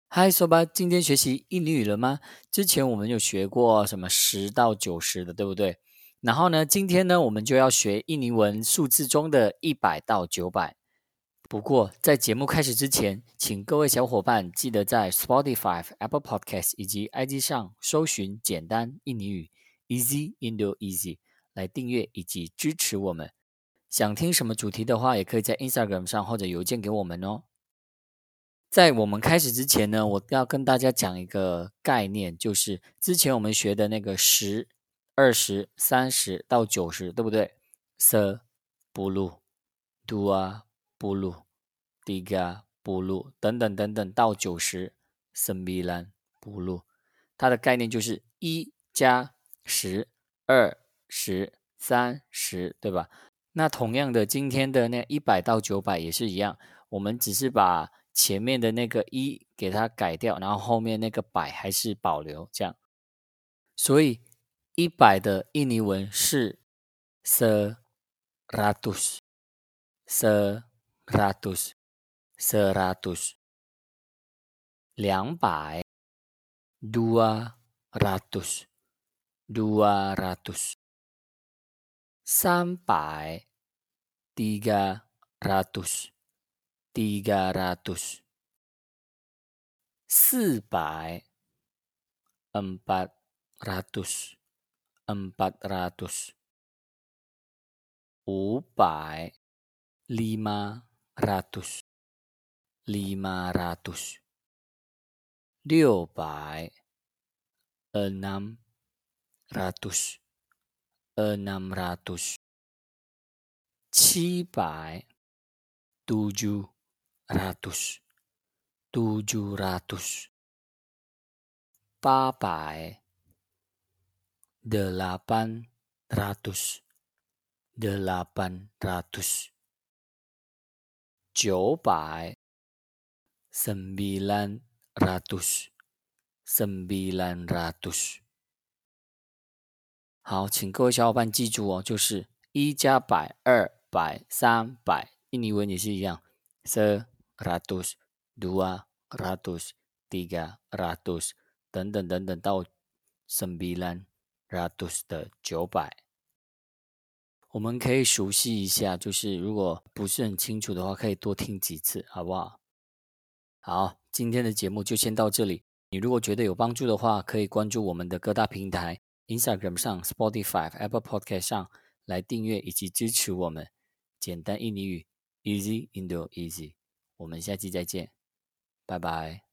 嗨，Sobat，今天学习印尼语了吗？之前我们有学过什么10到90的，对不对？然后呢，今天呢，我们就要学印尼文数字中的100到900。不过，在节目开始之前，请各位小伙伴记得在 Spotify、Apple Podcast 以及 IG 上搜寻简单印尼语 Easy Indo Easy 来订阅以及支持我们。想听什么主题的话，也可以在 Instagram 上或者邮件给我们哦。在我们开始之前呢，我要跟大家讲一个概念，就是之前我们学的那个10、20、30到90，对不对？10, 2, 3, 等等等等到90, 9,它的概念就是1加10、20、30，对吧？那同样的，今天的那100到900也是一样，我们只是把前面的那个一给它改掉，然后后面那个百还是保留，这样。所以100的印尼文是 seratus，seratus，seratus。200 200 200. 300 300 300. 400 400 400. 500 500 500. 600 600 600. 700 700 700. 800 800 800. 900 900 900. 好，请各位小伙伴记住哦，就是1加100、200、300，印尼文也是一样，seratus、200、300等等等等到900的900。我们可以熟悉一下，就是如果不是很清楚的话，可以多听几次，好不好？好，今天的节目就先到这里。你如果觉得有帮助的话，可以关注我们的各大平台 Instagram 上、Spotify、Apple Podcast 上来订阅以及支持我们。简单印尼语 Easy Indo Easy，我们下期再见，拜拜。